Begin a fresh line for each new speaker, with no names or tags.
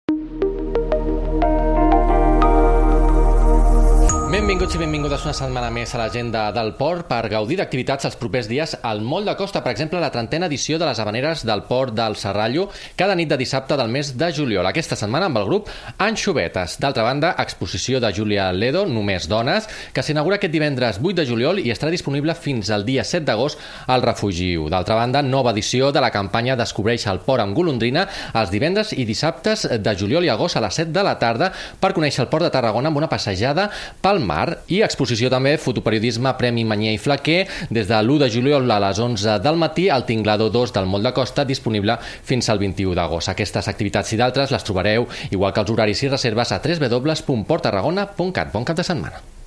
Benvinguts i benvingudes una setmana més a l'agenda del port per gaudir d'activitats els propers dies al Moll de Costa. Per exemple, la 30a edició de les Havaneres del Port del Serrallo cada nit de dissabte del mes de juliol. Aquesta setmana amb el grup Anxovetes. D'altra banda, exposició de Júlia Ledo, Només Dones, que s'inaugura aquest divendres 8 de juliol i estarà disponible fins al dia 7 d'agost al Refugi U. D'altra banda, nova edició de la campanya Descobreix el port amb golondrina els divendres i dissabtes de juliol i agost a les 7 de la tarda per conèixer el port de Tarragona amb una passejada pel mar. I exposició també fotoperiodisme Premi Manyer i Flaquer des de l'1 de juliol a les 11 del matí al Tinglado 2 del Moll de Costa, disponible fins al 21 d'agost. Aquestes activitats i d'altres les trobareu, igual que els horaris i reserves, a www.porttarragona.cat. Bon cap de setmana.